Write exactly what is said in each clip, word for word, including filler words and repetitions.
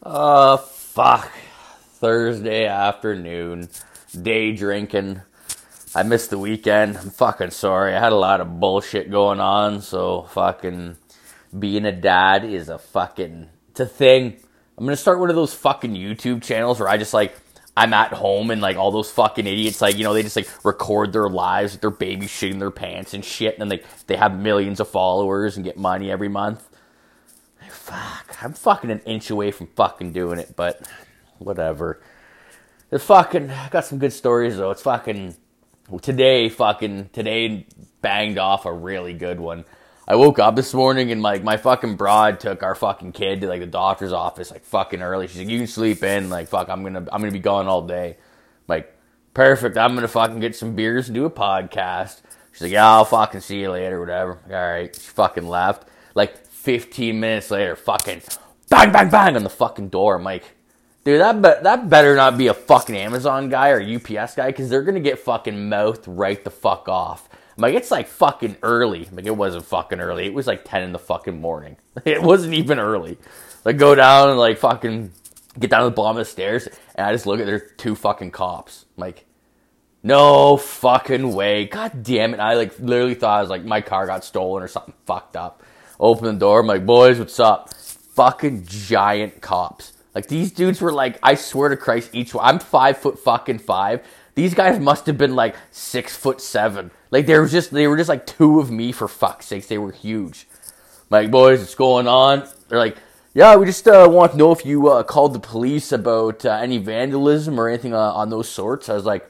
Uh, fuck. Thursday afternoon, day drinking. I missed the weekend. I'm fucking sorry. I had a lot of bullshit going on, so fucking being a dad is a fucking, it's a thing. I'm gonna start one of those fucking YouTube channels where I just like, I'm at home and like all those fucking idiots, like, you know, they just like record their lives with their baby shitting their pants and shit, and then they, they have millions of followers and get money every month. Fuck, I'm fucking an inch away from fucking doing it, but whatever. The fucking, I got some good stories though. It's fucking, today fucking, today banged off a really good one. I woke up this morning and like my fucking broad took our fucking kid to like the doctor's office like fucking early. She's like, you can sleep in, like fuck, I'm gonna, I'm gonna be gone all day. I'm like, perfect, I'm gonna fucking get some beers and do a podcast. She's like, yeah, I'll fucking see you later, whatever. Alright, she fucking left. Like, fifteen minutes later, fucking bang, bang, bang on the fucking door. I'm like, dude, that be- that better not be a fucking Amazon guy or U P S guy, because they're going to get fucking mouthed right the fuck off. I'm like, it's like fucking early. I'm like, it wasn't fucking early. It was like ten in the fucking morning. It wasn't even early. Like, go down and like fucking get down to the bottom of the stairs, and I just look at there's two fucking cops. I'm like, no fucking way. God damn it. I like literally thought I was like, my car got stolen or something fucked up. Open the door, I'm like, boys, what's up? Fucking giant cops. Like, these dudes were like, I swear to Christ, each one, I'm five foot fucking five. These guys must have been like six foot seven. Like, they were just, they were just like two of me, for fuck's sakes. They were huge. I'm like, boys, what's going on? They're like, yeah, we just uh, want to know if you uh, called the police about uh, any vandalism or anything uh, on those sorts. I was like,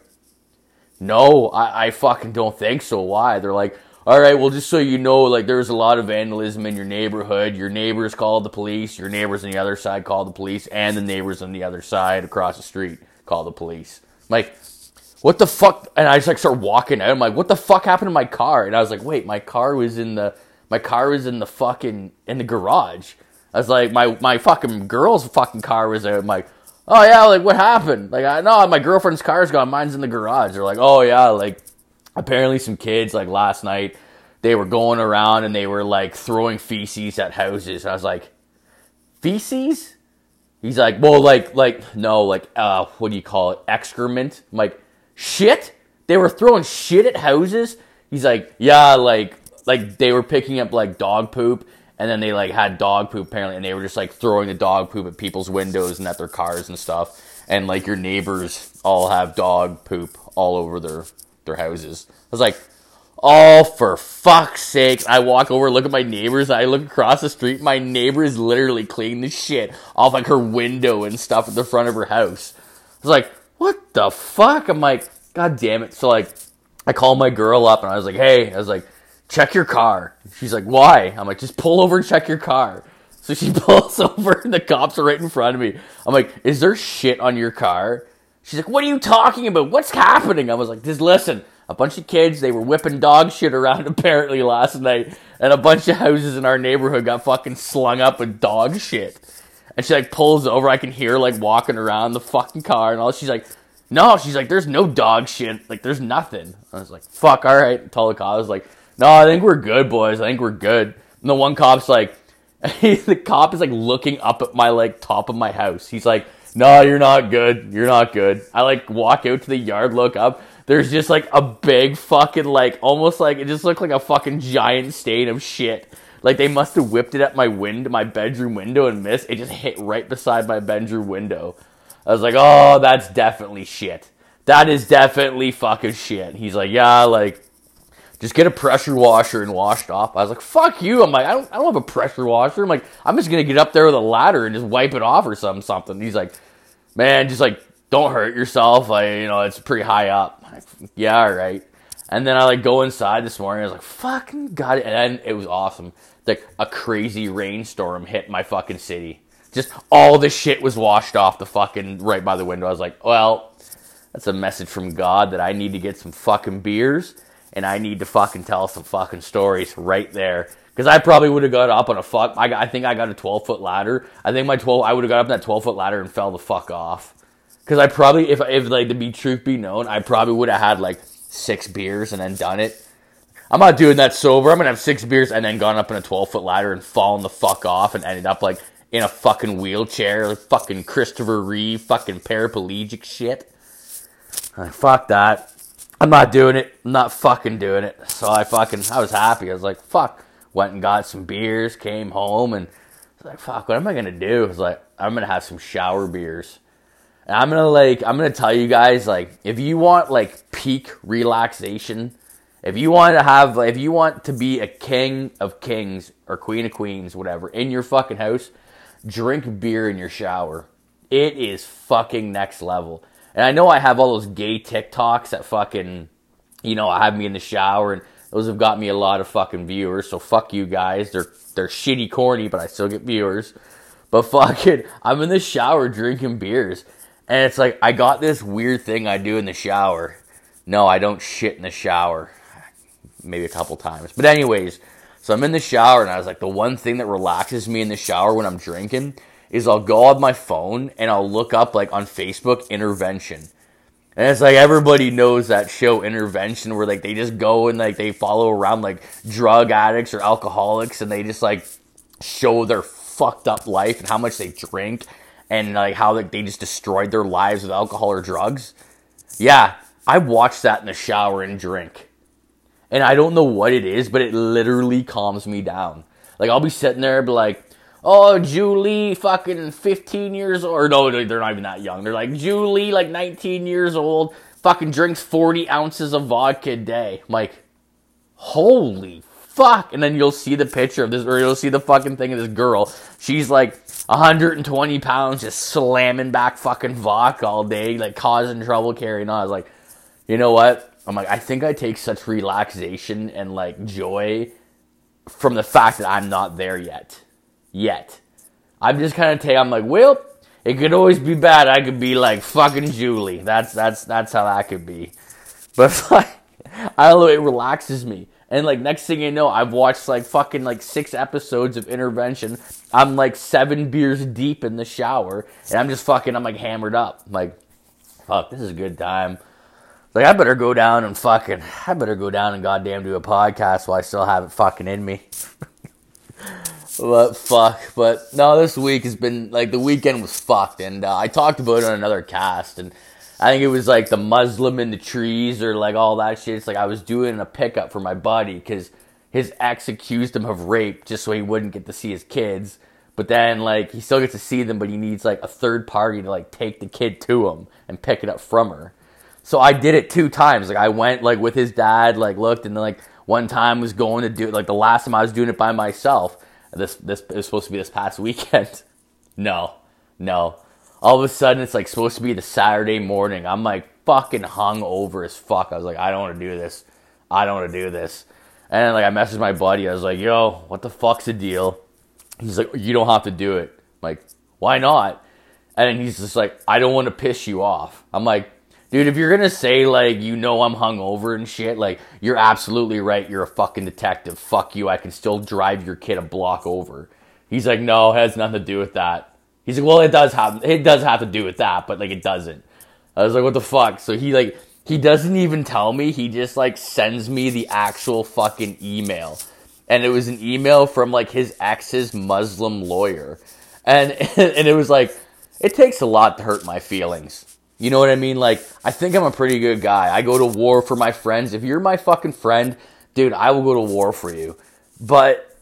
no, I, I fucking don't think so. Why? They're like, all right, well, just so you know, like, there's a lot of vandalism in your neighborhood. Your neighbors called the police. Your neighbors on the other side called the police. And the neighbors on the other side across the street called the police. I'm like, what the fuck? And I just, like, start walking out. I'm like, what the fuck happened to my car? And I was like, wait, my car was in the, my car was in the fucking, in the garage. I was like, my, my fucking girl's fucking car was out. I'm like, oh, yeah, like, what happened? Like, I know my girlfriend's car's gone. Mine's in the garage. They're like, oh, yeah, like, apparently some kids, like, last night, they were going around and they were, like, throwing feces at houses. And I was like, feces? He's like, well, like, like, no, like, uh, what do you call it? Excrement? I'm like, shit? They were throwing shit at houses? He's like, yeah, like, like, they were picking up, like, dog poop, and then they, like, had dog poop, apparently, and they were just, like, throwing the dog poop at people's windows and at their cars and stuff. And, like, your neighbors all have dog poop all over their... their houses. I was like, oh, for fuck's sake. I walk over, look at my neighbors, I look across the street, my neighbor is literally cleaning the shit off, like, her window and stuff at the front of her house. I was like, what the fuck? I'm like, god damn it. So, like, I called my girl up, and I was like, hey, I was like, check your car. She's like, why? I'm like, just pull over and check your car. So she pulls over, and the cops are right in front of me. I'm like, is there shit on your car? She's like, what are you talking about? What's happening? I was like, just listen. A bunch of kids, they were whipping dog shit around apparently last night. And a bunch of houses in our neighborhood got fucking slung up with dog shit. And she like pulls over. I can hear her like walking around the fucking car and all. She's like, no. She's like, there's no dog shit. Like, there's nothing. I was like, fuck, all right. Tell the cop. I was like, no, I think we're good, boys. I think we're good. And the one cop's like, the cop is like looking up at my like top of my house. He's like, no, you're not good. You're not good. I, like, walk out to the yard, look up. There's just, like, a big fucking, like, almost like, it just looked like a fucking giant stain of shit. Like, they must have whipped it at my window, my bedroom window and missed. It just hit right beside my bedroom window. I was like, oh, that's definitely shit. That is definitely fucking shit. He's like, yeah, like, just get a pressure washer and wash it off. I was like, fuck you. I'm like, I don't, I don't have a pressure washer. I'm like, I'm just going to get up there with a ladder and just wipe it off or something, something. He's like, man, just like, don't hurt yourself. Like, you know, it's pretty high up. Like, yeah, all right. And then I like go inside this morning. I was like, fucking got it. And then it was awesome. Like a crazy rainstorm hit my fucking city. Just all the shit was washed off the fucking right by the window. I was like, well, that's a message from God that I need to get some fucking beers. And I need to fucking tell some fucking stories right there. Because I probably would have got up on a fuck... I, got, I think I got a twelve-foot ladder. I think my twelve... I would have got up on that twelve-foot ladder and fell the fuck off. Because I probably... If, if like, to be truth be known, I probably would have had, like, six beers and then done it. I'm not doing that sober. I'm going to have six beers and then gone up on a twelve-foot ladder and fallen the fuck off and ended up, like, in a fucking wheelchair, like fucking Christopher Reeve, fucking paraplegic shit. Like, fuck that. I'm not doing it. I'm not fucking doing it. So I fucking, I was happy. I was like, fuck. Went and got some beers, came home, and I was like, fuck, what am I going to do? I was like, I'm going to have some shower beers. And I'm going to, like, I'm going to tell you guys, like, if you want, like, peak relaxation, if you want to have, like, if you want to be a king of kings or queen of queens, whatever, in your fucking house, drink beer in your shower. It is fucking next level. And I know I have all those gay TikToks that fucking, you know, have me in the shower, and those have got me a lot of fucking viewers, so fuck you guys. They're they're shitty corny, but I still get viewers. But fucking, I'm in the shower drinking beers, and it's like, I got this weird thing I do in the shower. No, I don't shit in the shower. Maybe a couple times. But anyways, so I'm in the shower, and I was like, the one thing that relaxes me in the shower when I'm drinking is I'll go on my phone, and I'll look up, like, on Facebook, Intervention. And it's like, everybody knows that show, Intervention, where, like, they just go and, like, they follow around, like, drug addicts or alcoholics, and they just, like, show their fucked up life and how much they drink, and, like, how, like, they just destroyed their lives with alcohol or drugs. Yeah, I watch that in the shower and drink. And I don't know what it is, but it literally calms me down. Like, I'll be sitting there and be like, oh, Julie, fucking fifteen years old. Or no, they're not even that young. They're like, Julie, like nineteen years old, fucking drinks forty ounces of vodka a day. I'm like, holy fuck. And then you'll see the picture of this, or you'll see the fucking thing of this girl. She's like one hundred twenty pounds, just slamming back fucking vodka all day, like causing trouble carrying on. I was like, you know what? I'm like, I think I take such relaxation and like joy from the fact that I'm not there yet. Yet. I'm just kind of take, I'm like, well, it could always be bad. I could be like fucking Julie. That's, that's, that's how that could be. But like, I don't know, it relaxes me. And like, next thing you know, I've watched like fucking like six episodes of Intervention. I'm like seven beers deep in the shower. And I'm just fucking, I'm like hammered up. I'm like, fuck, this is a good time. Like, I better go down and fucking, I better go down and goddamn do a podcast while I still have it fucking in me. But fuck, but no, this week has been, like, the weekend was fucked, and uh, I talked about it on another cast, and I think it was, like, the Muslim in the trees, or, like, all that shit. It's like, I was doing a pickup for my buddy, because his ex accused him of rape, just so he wouldn't get to see his kids, but then, like, he still gets to see them, but he needs, like, a third party to, like, take the kid to him, and pick it up from her. So I did it two times, like, I went, like, with his dad, like, looked, and then, like, one time was going to do it, like, the last time I was doing it by myself. This this it was supposed to be this past weekend. No, no. All of a sudden, it's like supposed to be the Saturday morning. I'm like fucking hung over as fuck. I was like, I don't want to do this. I don't want to do this. And then, like, I messaged my buddy. I was like, yo, what the fuck's the deal? He's like, you don't have to do it. I'm like, why not? And then he's just like, I don't want to piss you off. I'm like, dude, if you're going to say, like, you know I'm hungover and shit, like, you're absolutely right. You're a fucking detective. Fuck you. I can still drive your kid a block over. He's like, no, it has nothing to do with that. He's like, well, it does have, it does have to do with that, but, like, it doesn't. I was like, what the fuck? So he, like, he doesn't even tell me. He just, like, sends me the actual fucking email. And it was an email from, like, his ex's Muslim lawyer. And, and it was like, it takes a lot to hurt my feelings. You know what I mean? Like, I think I'm a pretty good guy. I go to war for my friends. If you're my fucking friend, dude, I will go to war for you. But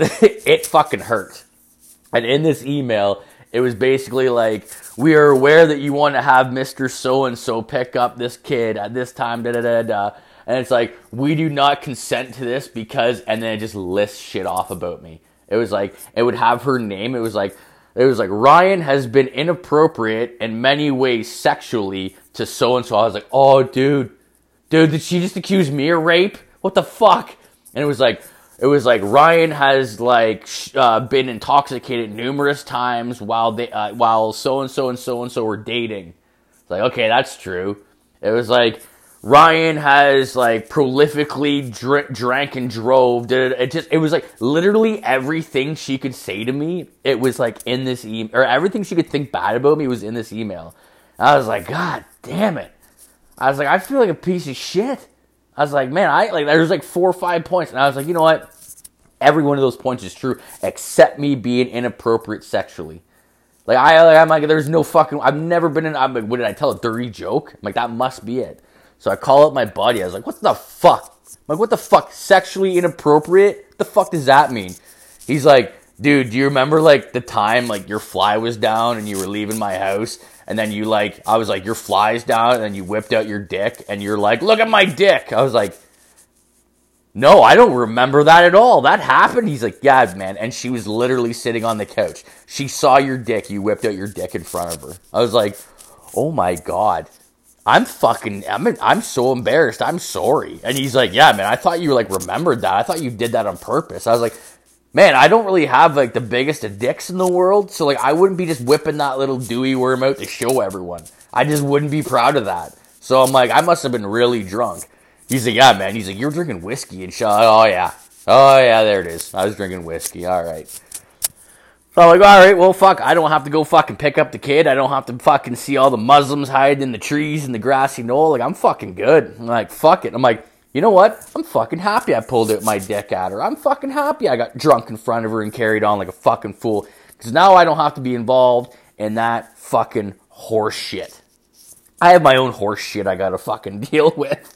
it fucking hurt. And in this email, it was basically like, we are aware that you want to have Mister So-and-so pick up this kid at this time, da-da-da-da. And it's like, we do not consent to this because, and then it just lists shit off about me. It was like, it would have her name. It was like, It was like, Ryan has been inappropriate in many ways sexually to so-and-so. I was like, oh, dude. Dude, did she just accuse me of rape? What the fuck? And it was like, it was like, Ryan has, like, uh, been intoxicated numerous times while they, uh, while so-and-so and so-and-so were dating. It's like, okay, that's true. It was like, Ryan has, like, prolifically dr- drank and drove. It just, it was, like, literally everything she could say to me, it was, like, in this email. Or everything she could think bad about me was in this email. And I was like, God damn it. I was like, I feel like a piece of shit. I was like, man, I, like, there was, like, four or five points. And I was like, you know what? Every one of those points is true, except me being inappropriate sexually. Like, I, like, I'm like, there's no fucking, I've never been in, I'm like, what did I tell, a dirty joke? I'm like, that must be it. So I call up my buddy, I was like, what the fuck? I'm like, what the fuck, sexually inappropriate? What the fuck does that mean? He's like, dude, do you remember, like, the time, like, your fly was down and you were leaving my house? And then you, like, I was like, your fly's down, and then you whipped out your dick, and you're like, look at my dick. I was like, no, I don't remember that at all. That happened? He's like, yeah, man. And she was literally sitting on the couch. She saw your dick. You whipped out your dick in front of her. I was like, oh my God. I'm fucking, I'm, I'm so embarrassed. I'm sorry. And he's like, yeah, man, I thought you, like, remembered that. I thought you did that on purpose. I was like, man, I don't really have, like, the biggest of dicks in the world. So, like, I wouldn't be just whipping that little dewy worm out to show everyone. I just wouldn't be proud of that. So I'm like, I must have been really drunk. He's like, yeah, man. He's like, you're drinking whiskey and shit. Oh, yeah. Oh, yeah, there it is. I was drinking whiskey. All right. So I'm like, all right, well, fuck. I don't have to go fucking pick up the kid. I don't have to fucking see all the Muslims hiding in the trees and the grassy knoll. Like, I'm fucking good. I'm like, fuck it. I'm like, you know what? I'm fucking happy I pulled out my dick at her. I'm fucking happy I got drunk in front of her and carried on like a fucking fool. Because now I don't have to be involved in that fucking horse shit. I have my own horse shit I gotta fucking deal with.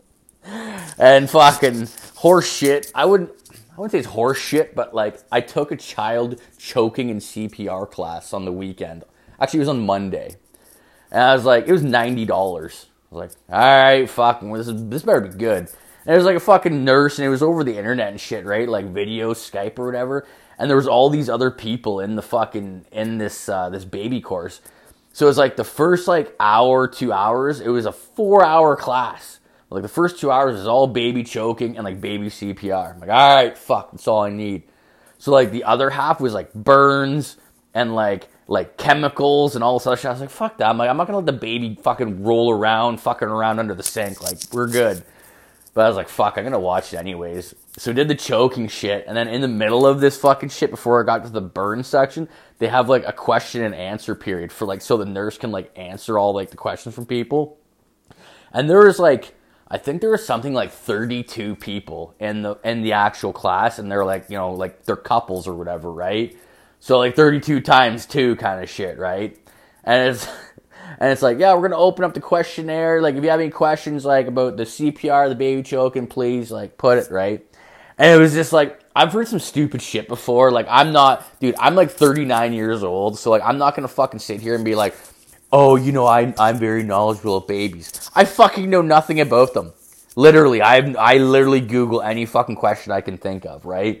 And fucking horse shit, I wouldn't, I wouldn't say it's horse shit, but like, I took a child choking in C P R class on the weekend. Actually, it was on Monday. And I was like, it was ninety dollars. I was like, alright, fucking, this, is, this better be good. And it was like a fucking nurse, and it was over the internet and shit, right? Like video, Skype or whatever. And there was all these other people in the fucking, in this, uh, this baby course. So it was like the first like hour, two hours, it was a four hour class. Like, the first two hours is all baby choking and, like, baby C P R. I'm like, all right, fuck, that's all I need. So, like, the other half was, like, burns and, like, like chemicals and all this other shit. I was like, fuck that. I'm like, I'm not going to let the baby fucking roll around, fucking around under the sink. Like, we're good. But I was like, fuck, I'm going to watch it anyways. So, I did the choking shit. And then in the middle of this fucking shit, before I got to the burn section, they have, like, a question and answer period for, like, so the nurse can, like, answer all, like, the questions from people. And there was, like, I think there was something like thirty-two people in the in the actual class, and they're like, you know, like they're couples or whatever, right? So like thirty-two times two kind of shit, right? And it's and it's like, yeah, we're gonna open up the questionnaire. Like, if you have any questions like about the C P R, the baby choking, please like put it, right? And it was just like, I've heard some stupid shit before. Like, I'm not, dude, I'm like thirty-nine years old, so like I'm not gonna fucking sit here and be like, oh, you know, I, I'm very knowledgeable of babies. I fucking know nothing about them. Literally, I I literally Google any fucking question I can think of, right?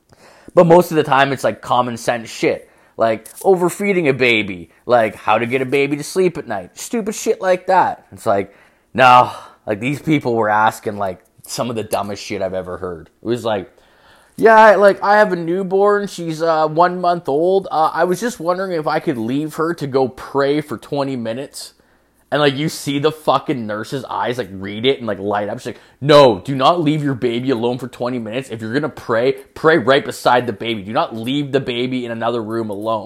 But most of the time, it's like common sense shit. Like, overfeeding a baby. Like, how to get a baby to sleep at night. Stupid shit like that. It's like, no. Like, these people were asking, like, some of the dumbest shit I've ever heard. It was like, yeah, like, I have a newborn. She's uh, one month old. Uh, I was just wondering if I could leave her to go pray for twenty minutes. And, like, you see the fucking nurse's eyes, like, read it and, like, light up. She's like, no, do not leave your baby alone for twenty minutes. If you're going to pray, pray right beside the baby. Do not leave the baby in another room alone.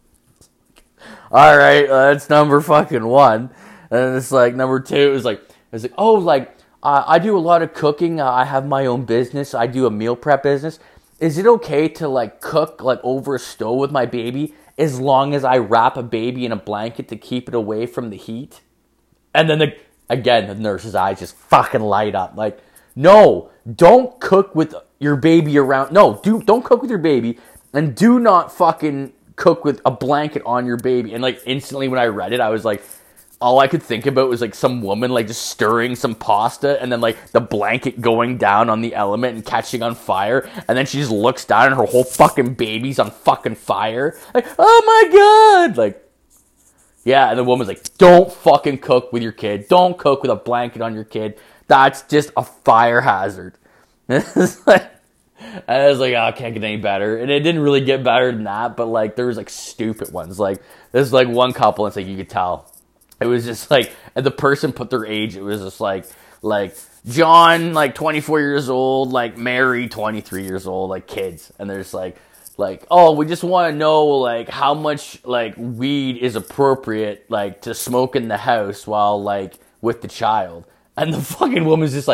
All right, uh, that's number fucking one. And it's like, number two is like, it's like, oh, like, Uh, I do a lot of cooking. Uh, I have my own business. I do a meal prep business. Is it okay to like cook like over a stove with my baby as long as I wrap a baby in a blanket to keep it away from the heat? And then the, again, the nurse's eyes just fucking light up. Like, no, don't cook with your baby around. No, do don't cook with your baby, and do not fucking cook with a blanket on your baby. And like instantly when I read it, I was like, all I could think about was like some woman like just stirring some pasta and then like the blanket going down on the element and catching on fire, and then she just looks down and her whole fucking baby's on fucking fire. Like, oh my god! Like, yeah, and the woman's like, don't fucking cook with your kid. Don't cook with a blanket on your kid. That's just a fire hazard. And it's like, and I was like, oh, I can't get any better. And it didn't really get better than that, but like there was like stupid ones. Like there's like one couple, and it's like you could tell. It was just like, and the person put their age, it was just like, like, John, like, twenty-four years old, like, Mary, twenty-three years old, like, kids. And there's like, like, oh, we just want to know, like, how much, like, weed is appropriate, like, to smoke in the house while, like, with the child. And the fucking woman's just like,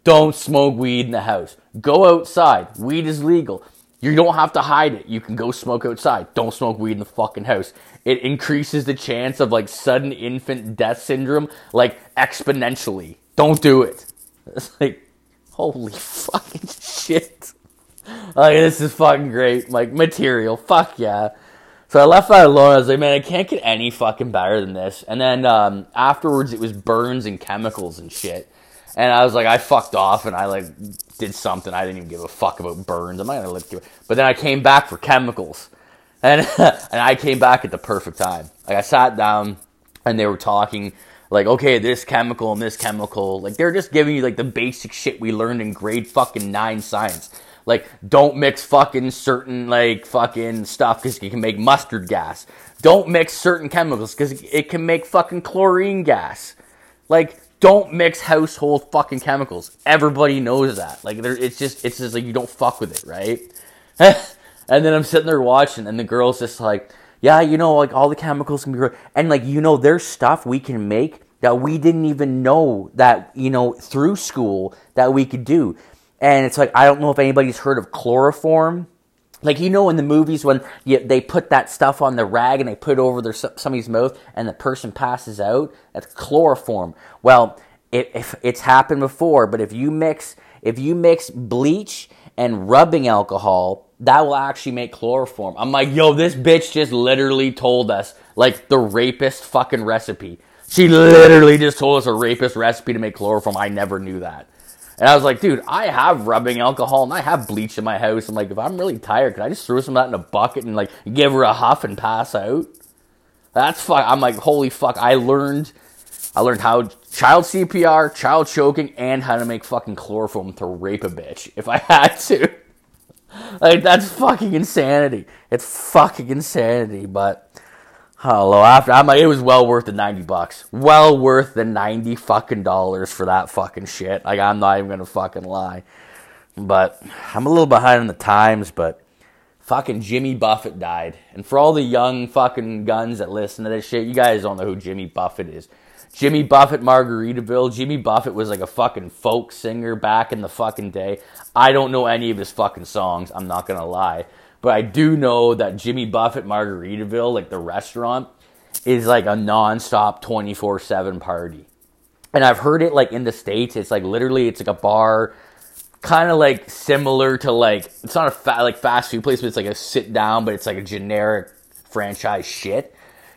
don't smoke weed in the house. Go outside. Weed is legal. You don't have to hide it. You can go smoke outside. Don't smoke weed in the fucking house. It increases the chance of, like, sudden infant death syndrome, like, exponentially. Don't do it. It's like, holy fucking shit. Like, this is fucking great. Like, material. Fuck yeah. So I left that alone. I was like, man, I can't get any fucking better than this. And then um, afterwards, it was burns and chemicals and shit. And I was like, I fucked off and I, like, did something. I didn't even give a fuck about burns. I'm not going to live through it. But then I came back for chemicals. And and I came back at the perfect time. Like, I sat down and they were talking, like, okay, this chemical and this chemical. Like, they're just giving you, like, the basic shit we learned in grade fucking nine science. Like, don't mix fucking certain, like, fucking stuff because it can make mustard gas. Don't mix certain chemicals because it can make fucking chlorine gas. Like, don't mix household fucking chemicals. Everybody knows that. Like, it's just, it's just like, you don't fuck with it, right? And then I'm sitting there watching, and the girl's just like, yeah, you know, like, all the chemicals can be real. And, like, you know, there's stuff we can make that we didn't even know that, you know, through school that we could do. And it's like, I don't know if anybody's heard of chloroform. Like, you know, in the movies when you, they put that stuff on the rag and they put it over their somebody's mouth and the person passes out, that's chloroform. Well, it, if it's happened before, but if you mix if you mix bleach and rubbing alcohol, that will actually make chloroform. I'm like, yo, this bitch just literally told us, like, the rapist fucking recipe. She literally just told us a rapist recipe to make chloroform. I never knew that. And I was like, dude, I have rubbing alcohol and I have bleach in my house. I'm like, if I'm really tired, can I just throw some of that in a bucket and, like, give her a huff and pass out? That's fuck. I'm like, holy fuck. I learned, I learned how child C P R, child choking, and how to make fucking chloroform to rape a bitch if I had to. Like, that's fucking insanity. It's fucking insanity, but hello, after I'm like, it was well worth the ninety bucks. Well worth the ninety fucking dollars for that fucking shit. Like, I'm not even gonna fucking lie. But I'm a little behind on the times, but fucking Jimmy Buffett died. And for all the young fucking guns that listen to this shit, you guys don't know who Jimmy Buffett is. Jimmy Buffett, Margaritaville. Jimmy Buffett was like a fucking folk singer back in the fucking day. I don't know any of his fucking songs, I'm not gonna lie. But I do know that Jimmy Buffett, Margaritaville, like the restaurant, is like a non-stop twenty-four seven party. And I've heard it like in the States, it's like literally, it's like a bar, kind of like similar to like, it's not a fa- like fast food place, but it's like a sit down, but it's like a generic franchise shit.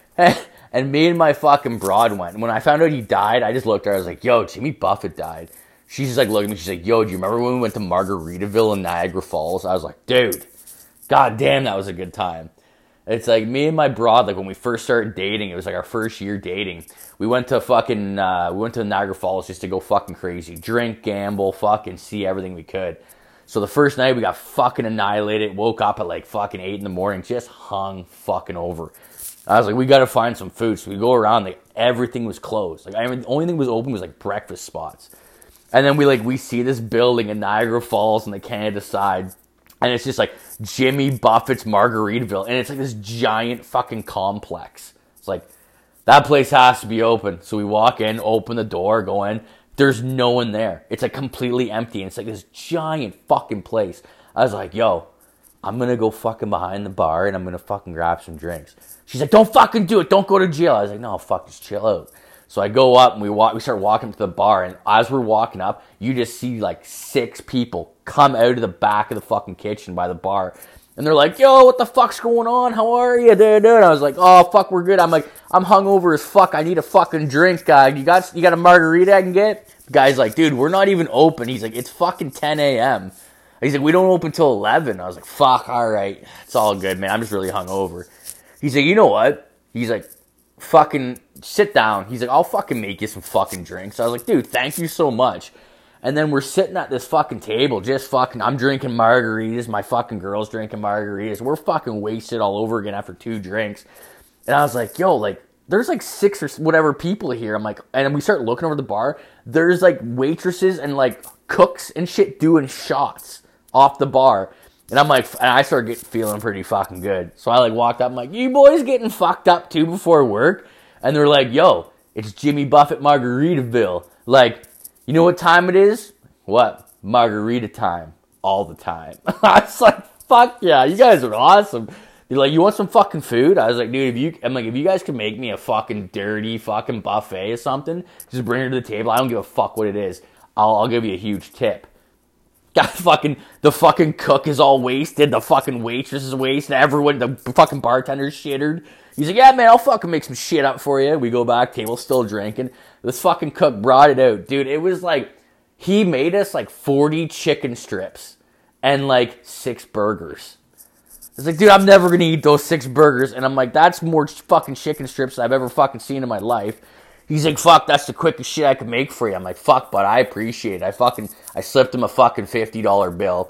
And me and my fucking broad went. And when I found out he died, I just looked at her, I was like, yo, Jimmy Buffett died. She's just like looking at me, she's like, yo, do you remember when we went to Margaritaville in Niagara Falls? I was like, dude, god damn, that was a good time. It's like me and my broad, like when we first started dating, it was like our first year dating. We went to fucking, uh, we went to Niagara Falls just to go fucking crazy. Drink, gamble, fucking see everything we could. So the first night we got fucking annihilated, woke up at like fucking eight in the morning, just hung fucking over. I was like, we gotta find some food. So we go around, like everything was closed. Like I mean, the only thing was open was like breakfast spots. And then we like, we see this building in Niagara Falls on the Canada side. And it's just like Jimmy Buffett's Margaritaville. And it's like this giant fucking complex. It's like, that place has to be open. So we walk in, open the door, go in. There's no one there. It's like completely empty. And it's like this giant fucking place. I was like, yo, I'm going to go fucking behind the bar and I'm going to fucking grab some drinks. She's like, don't fucking do it. Don't go to jail. I was like, no, fuck, just chill out. So I go up and we walk, we start walking to the bar, and as we're walking up, you just see like six people come out of the back of the fucking kitchen by the bar. And they're like, yo, what the fuck's going on? How are you? Dude, dude. I was like, oh, fuck, we're good. I'm like, I'm hungover as fuck. I need a fucking drink, guy. You got, you got a margarita I can get? The guy's like, dude, we're not even open. He's like, it's fucking ten a.m. He's like, we don't open till eleven. I was like, fuck, all right. It's all good, man. I'm just really hungover. He's like, you know what? He's like, fucking sit down. He's like, I'll fucking make you some fucking drinks. I was like, dude, thank you so much. And then we're sitting at this fucking table, just fucking, I'm drinking margaritas, my fucking girl's drinking margaritas. We're fucking wasted all over again after two drinks. And I was like, yo, like, there's like six or whatever people here. I'm like, and we start looking over the bar. There's like waitresses and like cooks and shit doing shots off the bar. And I'm like, and I started getting, feeling pretty fucking good. So I like walked up, I'm like, you boys getting fucked up too before work? And they're like, yo, it's Jimmy Buffett Margaritaville. Like, you know what time it is? What? Margarita time. All the time. I was like, fuck yeah, you guys are awesome. They're like, you want some fucking food? I was like, dude, if you, I'm like, if you guys can make me a fucking dirty fucking buffet or something, just bring it to the table. I don't give a fuck what it is. I'll, I'll give you a huge tip. Got fucking, the fucking cook is all wasted. The fucking waitress is wasted. Everyone, the fucking bartender's shittered. He's like, yeah, man, I'll fucking make some shit up for you. We go back, table still drinking. This fucking cook brought it out. Dude, it was like, he made us like forty chicken strips and like six burgers. It's like, dude, I'm never going to eat those six burgers. And I'm like, that's more fucking chicken strips I've ever fucking seen in my life. He's like, fuck, that's the quickest shit I could make for you. I'm like, fuck, but I appreciate it. I fucking, I slipped him a fucking fifty dollar bill.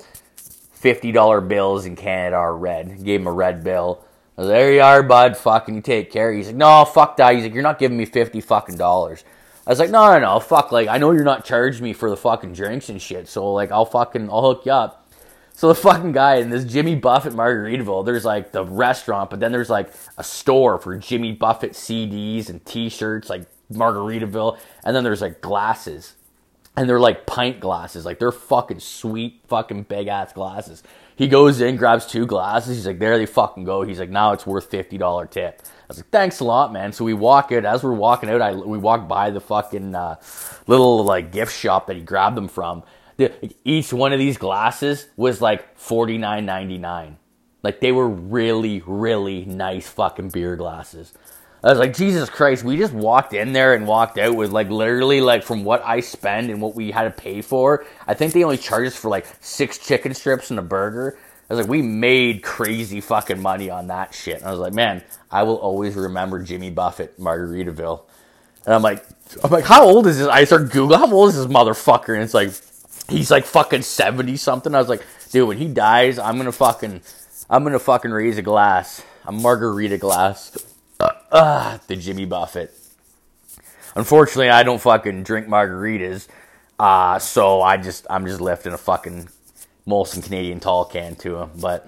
fifty dollar bills in Canada are red. Gave him a red bill. I was like, there you are, bud. Fucking you take care. He's like, no, fuck that. He's like, you're not giving me fifty fucking dollars. I was like, no, no, no, fuck. Like, I know you're not charging me for the fucking drinks and shit. So, like, I'll fucking, I'll hook you up. So the fucking guy in this Jimmy Buffett Margaritaville, there's like the restaurant, but then there's like a store for Jimmy Buffett C Ds and t-shirts, like Margaritaville. And then there's like glasses. And they're like pint glasses. Like, they're fucking sweet, fucking big-ass glasses. He goes in, grabs two glasses. He's like, there they fucking go. He's like, now it's worth fifty dollar tip. I was like, thanks a lot, man. So we walk out. As we're walking out, I, we walk by the fucking uh, little, like, gift shop that he grabbed them from. The, each one of these glasses was, like, forty-nine ninety-nine. Like, they were really, really nice fucking beer glasses. I was like, Jesus Christ, we just walked in there and walked out with, like, literally, like, from what I spend and what we had to pay for, I think they only charged us for, like, six chicken strips and a burger. I was like, we made crazy fucking money on that shit. And I was like, man, I will always remember Jimmy Buffett, Margaritaville. And I'm like, I'm like, how old is this? I start Googling, how old is this motherfucker? And it's like, he's like fucking seventy something. I was like, dude, when he dies, I'm gonna fucking, I'm gonna fucking raise a glass, a margarita glass. Uh, uh, the Jimmy Buffett. Unfortunately, I don't fucking drink margaritas, uh, so I just I'm just lifting a fucking Molson Canadian tall can to him. But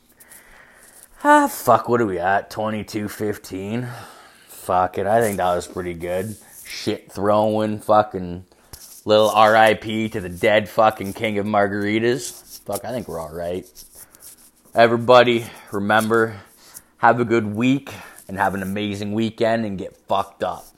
ah, fuck, what are we at? twenty-two fifteen. Fuck it, I think that was pretty good. Shit throwing, fucking little R I P to the dead fucking king of margaritas. Fuck, I think we're all right. Everybody, remember, have a good week. And have an amazing weekend and get fucked up.